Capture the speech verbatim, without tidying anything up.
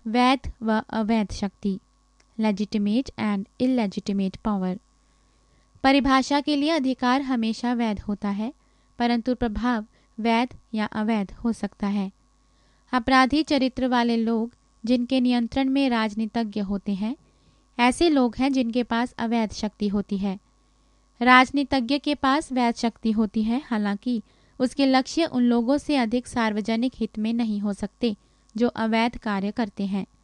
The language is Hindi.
वैध व अवैध शक्ति, लेजिटिमेट एंड इलेजिटिमेट पावर। परिभाषा के लिए अधिकार हमेशा वैध होता है, परंतु प्रभाव वैध या अवैध हो सकता है। अपराधी चरित्र वाले लोग जिनके नियंत्रण में राजनीतिज्ञ होते हैं, ऐसे लोग हैं जिनके पास अवैध शक्ति होती है। राजनीतिज्ञ के पास वैध शक्ति होती है, हालांकि उसके लक्ष्य उन लोगों से अधिक सार्वजनिक हित में नहीं हो सकते जो अवैध कार्य करते हैं।